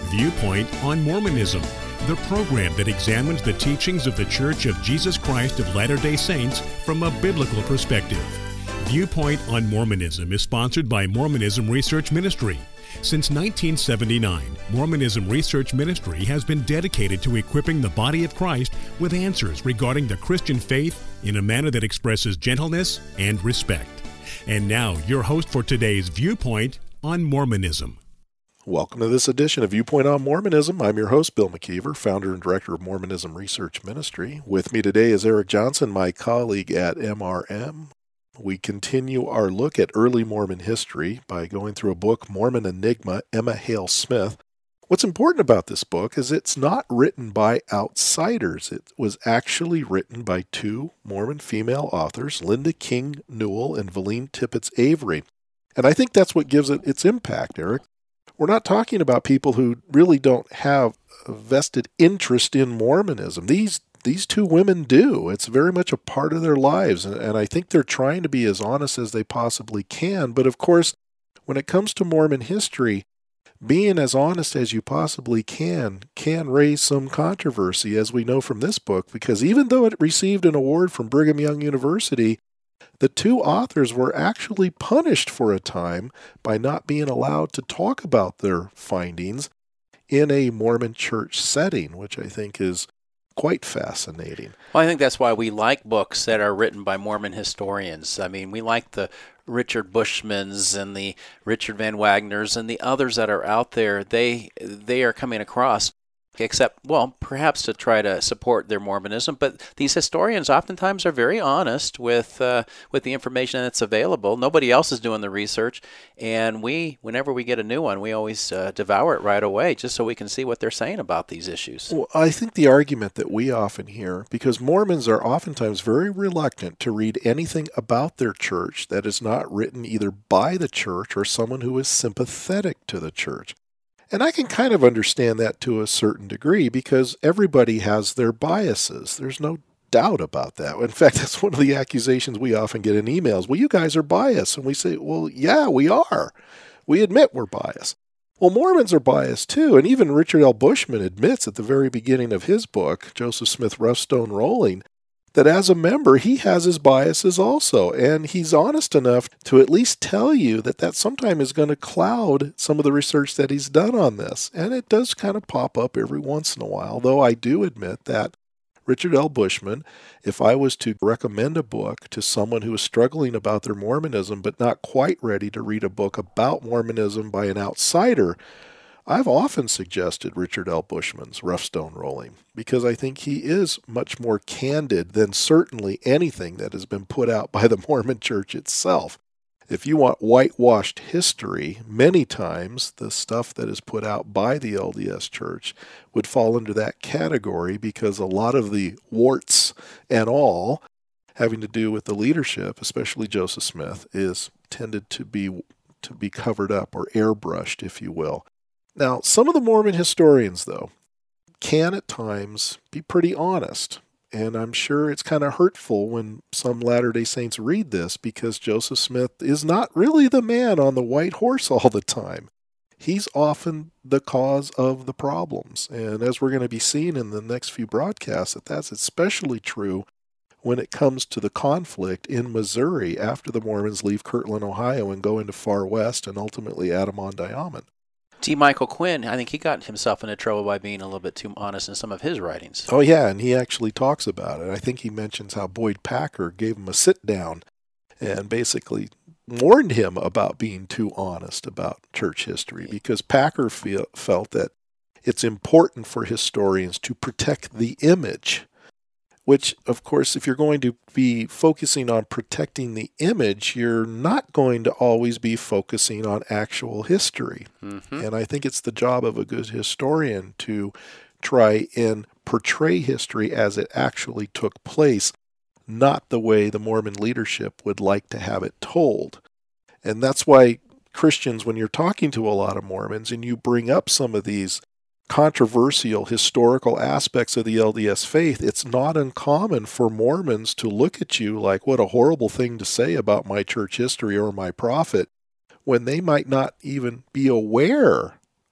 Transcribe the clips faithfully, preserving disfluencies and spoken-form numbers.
Viewpoint on Mormonism, the program that examines the teachings of the Church of Jesus Christ of Latter-day Saints from a biblical perspective. Viewpoint on Mormonism is sponsored by Mormonism Research Ministry. Since nineteen seventy-nine, Mormonism Research Ministry has been dedicated to equipping the body of Christ with answers regarding the Christian faith in a manner that expresses gentleness and respect. And now, your host for today's Viewpoint on Mormonism. Welcome to this edition of Viewpoint on Mormonism. I'm your host, Bill McKeever, founder and director of Mormonism Research Ministry. With me today is Eric Johnson, my colleague at M R M. We continue our look at early Mormon history by going through a book, Mormon Enigma, Emma Hale Smith. What's important about this book is it's not written by outsiders. It was actually written by two Mormon female authors, Linda King Newell and Valine Tippett Avery. And I think that's what gives it its impact, Eric. We're not talking about people who really don't have a vested interest in Mormonism. These these two women do. It's very much a part of their lives, and, and I think they're trying to be as honest as they possibly can. But of course, when it comes to Mormon history, being as honest as you possibly can can raise some controversy, as we know from this book, because even though it received an award from Brigham Young University, the two authors were actually punished for a time by not being allowed to talk about their findings in a Mormon church setting, which I think is quite fascinating. Well, I think that's why we like books that are written by Mormon historians. I mean, we like the Richard Bushmans and the Richard Van Wagners and the others that are out there. They they are coming across, except, well, perhaps to try to support their Mormonism. But these historians oftentimes are very honest with uh, with the information that's available. Nobody else is doing the research. And we, whenever we get a new one, we always uh, devour it right away just so we can see what they're saying about these issues. Well, I think the argument that we often hear, because Mormons are oftentimes very reluctant to read anything about their church that is not written either by the church or someone who is sympathetic to the church. And I can kind of understand that to a certain degree because everybody has their biases. There's no doubt about that. In fact, that's one of the accusations we often get in emails. Well, you guys are biased. And we say, well, yeah, we are. We admit we're biased. Well, Mormons are biased too. And even Richard L. Bushman admits at the very beginning of his book, Joseph Smith, Rough Stone Rolling, that as a member, he has his biases also, and he's honest enough to at least tell you that that sometime is going to cloud some of the research that he's done on this, and it does kind of pop up every once in a while, though I do admit that Richard L. Bushman, if I was to recommend a book to someone who is struggling about their Mormonism but not quite ready to read a book about Mormonism by an outsider, I've often suggested Richard L. Bushman's Rough Stone Rolling because I think he is much more candid than certainly anything that has been put out by the Mormon Church itself. If you want whitewashed history, many times the stuff that is put out by the L D S Church would fall into that category because a lot of the warts and all having to do with the leadership, especially Joseph Smith, is tended to be to be covered up or airbrushed, if you will. Now, some of the Mormon historians, though, can at times be pretty honest, and I'm sure it's kind of hurtful when some Latter-day Saints read this because Joseph Smith is not really the man on the white horse all the time. He's often the cause of the problems, and as we're going to be seeing in the next few broadcasts, that that's especially true when it comes to the conflict in Missouri after the Mormons leave Kirtland, Ohio, and go into Far West and ultimately Adam-on-Diamond. T. Michael Quinn, I think he got himself into trouble by being a little bit too honest in some of his writings. Oh, yeah, and he actually talks about it. I think he mentions how Boyd Packer gave him a sit-down and basically warned him about being too honest about church history because Packer feel, felt that it's important for historians to protect the image, which, of course, if you're going to be focusing on protecting the image, you're not going to always be focusing on actual history. Mm-hmm. And I think it's the job of a good historian to try and portray history as it actually took place, not the way the Mormon leadership would like to have it told. And that's why Christians, when you're talking to a lot of Mormons and you bring up some of these controversial historical aspects of the L D S faith, it's not uncommon for Mormons to look at you like, what a horrible thing to say about my church history or my prophet, when they might not even be aware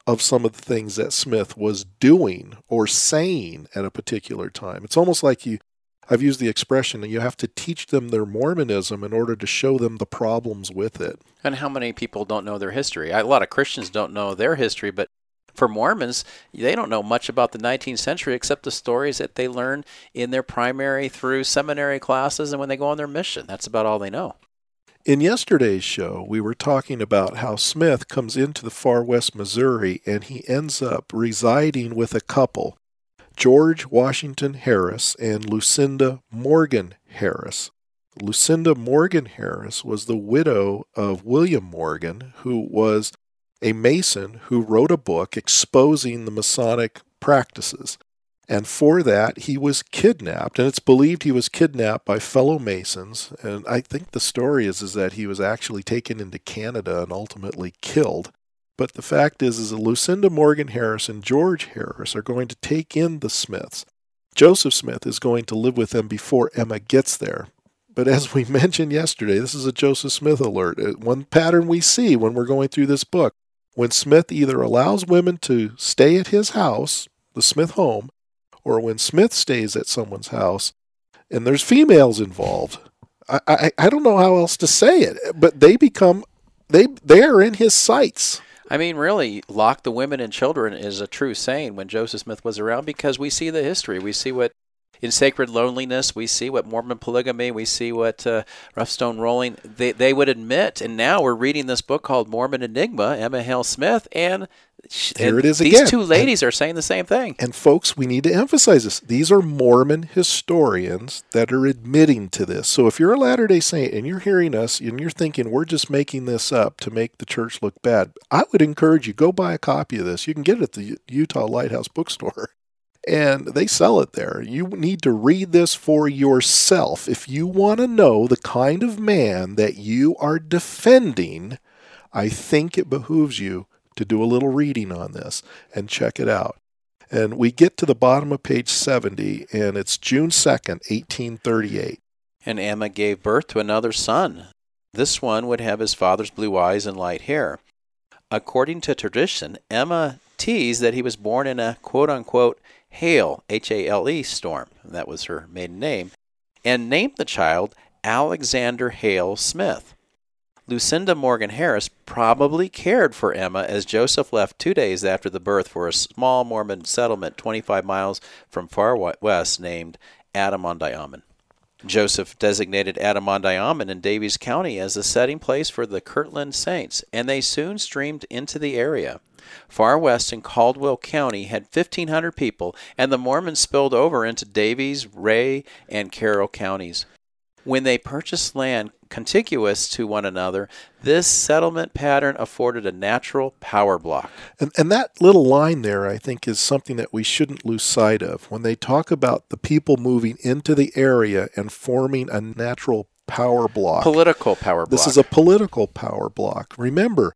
of some of the things that Smith was doing or saying at a particular time. It's almost like you, I've used the expression, that you have to teach them their Mormonism in order to show them the problems with it. And how many people don't know their history? A lot of Christians don't know their history, but for Mormons, they don't know much about the nineteenth century except the stories that they learn in their primary through seminary classes and when they go on their mission. That's about all they know. In yesterday's show, we were talking about how Smith comes into the far west Missouri and he ends up residing with a couple, George Washington Harris and Lucinda Morgan Harris. Lucinda Morgan Harris was the widow of William Morgan, who was a Mason who wrote a book exposing the Masonic practices. And for that, he was kidnapped, and it's believed he was kidnapped by fellow Masons. And I think the story is, is that he was actually taken into Canada and ultimately killed. But the fact is, is that Lucinda Morgan Harris and George Harris are going to take in the Smiths. Joseph Smith is going to live with them before Emma gets there. But as we mentioned yesterday, this is a Joseph Smith alert. One pattern we see when we're going through this book, when Smith either allows women to stay at his house, the Smith home, or when Smith stays at someone's house and there's females involved, I, I, I don't know how else to say it, but they become, they, they are in his sights. I mean, really, lock the women and children is a true saying when Joseph Smith was around, because we see the history. We see what, in Sacred Loneliness, we see what Mormon polygamy, we see what uh, Rough Stone Rolling, they, they would admit. And now we're reading this book called Mormon Enigma, Emma Hale Smith, and Here and it is these again. two ladies and, are saying the same thing. And folks, we need to emphasize this. These are Mormon historians that are admitting to this. So if you're a Latter-day Saint and you're hearing us and you're thinking we're just making this up to make the church look bad, I would encourage you, go buy a copy of this. You can get it at the Utah Lighthouse Bookstore. And they sell it there. You need to read this for yourself. If you want to know the kind of man that you are defending, I think it behooves you to do a little reading on this and check it out. And we get to the bottom of page seventy, and it's June second, eighteen thirty-eight. And Emma gave birth to another son. This one would have his father's blue eyes and light hair. According to tradition, Emma teased that he was born in a quote-unquote Hale, H A L E, storm, that was her maiden name, and named the child Alexander Hale Smith. Lucinda Morgan Harris probably cared for Emma as Joseph left two days after the birth for a small Mormon settlement twenty-five miles from far west named Adam-on-Diamond. Joseph designated Adam-on-Diamond in Daviess County as the setting place for the Kirtland Saints, and they soon streamed into the area. Far west in Caldwell County had fifteen hundred people, and the Mormons spilled over into Daviess, Ray, and Carroll counties. When they purchased land contiguous to one another, this settlement pattern afforded a natural power block. And, and that little line there, I think, is something that we shouldn't lose sight of. When they talk about the people moving into the area and forming a natural power block. Political power block. This is a political power block. Remember,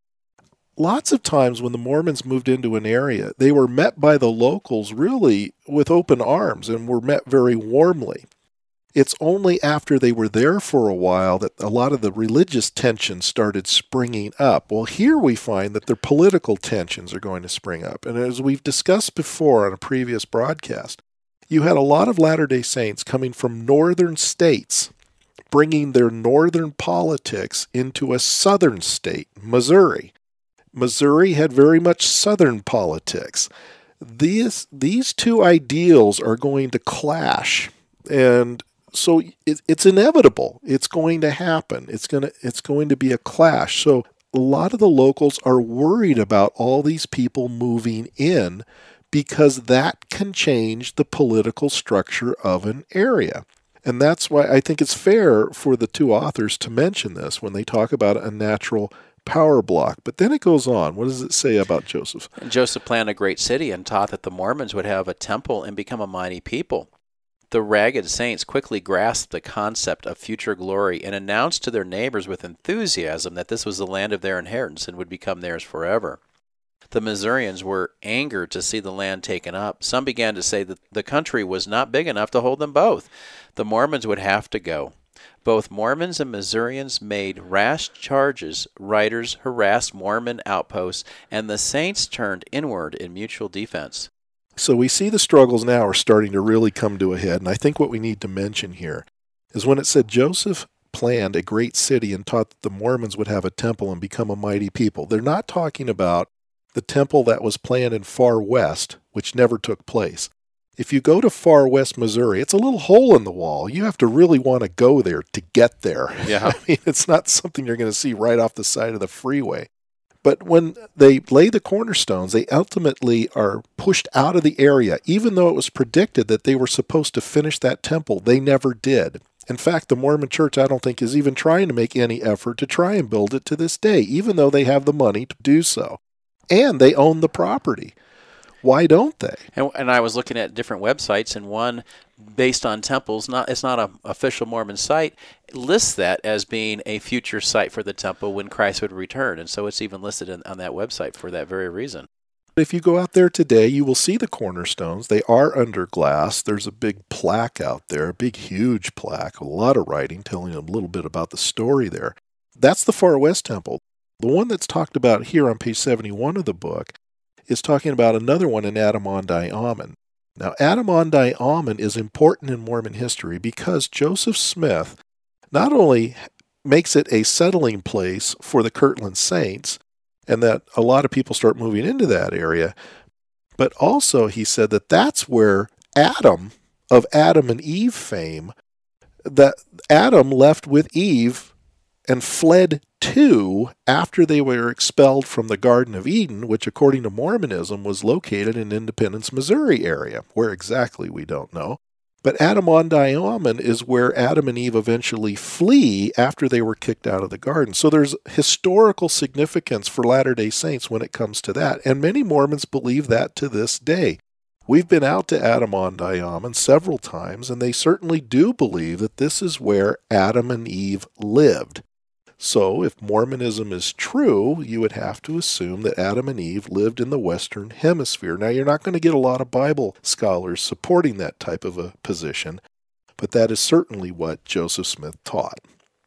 lots of times when the Mormons moved into an area, they were met by the locals really with open arms and were met very warmly. It's only after they were there for a while that a lot of the religious tensions started springing up. Well, here we find that their political tensions are going to spring up. And as we've discussed before on a previous broadcast, you had a lot of Latter-day Saints coming from northern states, bringing their northern politics into a southern state, Missouri. Missouri had very much southern politics. These, these two ideals are going to clash, and so it, it's inevitable. It's going to happen. It's going to it's going to be a clash. So a lot of the locals are worried about all these people moving in because that can change the political structure of an area. And that's why I think it's fair for the two authors to mention this when they talk about a natural power block. But then it goes on. What does it say about Joseph? And Joseph planned a great city and taught that the Mormons would have a temple and become a mighty people. The ragged saints quickly grasped the concept of future glory and announced to their neighbors with enthusiasm that this was the land of their inheritance and would become theirs forever. The Missourians were angered to see the land taken up. Some began to say that the country was not big enough to hold them both. The Mormons would have to go. Both Mormons and Missourians made rash charges. Writers harassed Mormon outposts, and the saints turned inward in mutual defense. So we see the struggles now are starting to really come to a head, and I think what we need to mention here is when it said Joseph planned a great city and taught that the Mormons would have a temple and become a mighty people. They're not talking about the temple that was planned in Far West, which never took place. If you go to Far West Missouri, it's a little hole in the wall. You have to really want to go there to get there. Yeah. I mean, it's not something you're going to see right off the side of the freeway. But when they lay the cornerstones, they ultimately are pushed out of the area. Even though it was predicted that they were supposed to finish that temple, they never did. In fact, the Mormon Church, I don't think, is even trying to make any effort to try and build it to this day, even though they have the money to do so. And they own the property. Why don't they? And, and I was looking at different websites, and one based on temples, not it's not an official Mormon site, lists that as being a future site for the temple when Christ would return. And so it's even listed in, on that website for that very reason. If you go out there today, you will see the cornerstones. They are under glass. There's a big plaque out there, a big, huge plaque, with a lot of writing telling a little bit about the story there. That's the Far West Temple. The one that's talked about here on page seventy-one of the book is talking about another one in Adam-ondi-Ahman. Now, Adam-ondi-Ahman is important in Mormon history because Joseph Smith not only makes it a settling place for the Kirtland Saints, and that a lot of people start moving into that area, but also he said that that's where Adam, of Adam and Eve fame, that Adam left with Eve and fled to after they were expelled from the Garden of Eden, which according to Mormonism was located in Independence, Missouri area. Where exactly, we don't know. But Adam-ondi-Ahman is where Adam and Eve eventually flee after they were kicked out of the garden. So there's historical significance for Latter-day Saints when it comes to that, and many Mormons believe that to this day. We've been out to Adam-ondi-Ahman several times, and they certainly do believe that this is where Adam and Eve lived. So, if Mormonism is true, you would have to assume that Adam and Eve lived in the Western Hemisphere. Now, you're not going to get a lot of Bible scholars supporting that type of a position, but that is certainly what Joseph Smith taught.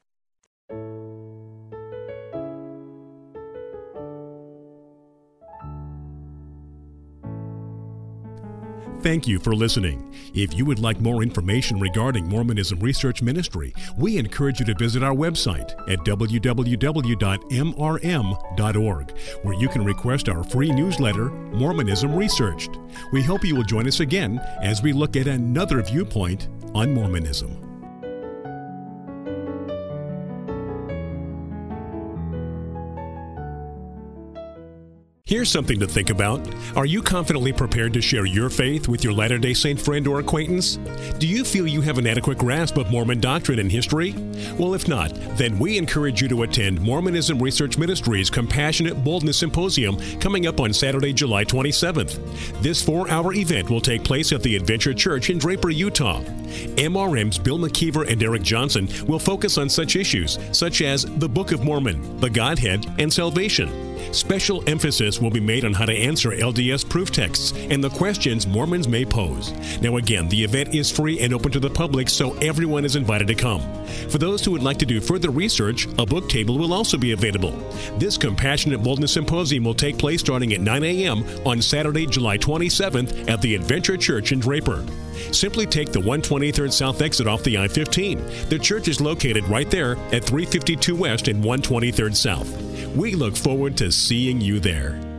Thank you for listening. If you would like more information regarding Mormonism Research Ministry, we encourage you to visit our website at w w w dot m r m dot org, where you can request our free newsletter, Mormonism Researched. We hope you will join us again as we look at another viewpoint on Mormonism. Here's something to think about. Are you confidently prepared to share your faith with your Latter-day Saint friend or acquaintance? Do you feel you have an adequate grasp of Mormon doctrine and history? Well, if not, then we encourage you to attend Mormonism Research Ministry's Compassionate Boldness Symposium coming up on Saturday, July twenty-seventh. This four-hour event will take place at the Adventure Church in Draper, Utah. M R M's Bill McKeever and Eric Johnson will focus on such issues such as the Book of Mormon, the Godhead, and salvation. Special emphasis will be made on how to answer L D S proof texts and the questions Mormons may pose. Now again, the event is free and open to the public, so everyone is invited to come. For those who would like to do further research, a book table will also be available. This Compassionate Boldness Symposium will take place starting at nine a.m. on Saturday, July twenty-seventh at the Adventure Church in Draper. Simply take the one twenty-third South exit off the I fifteen. The church is located right there at three fifty-two West and one twenty-third South. We look forward to seeing you there.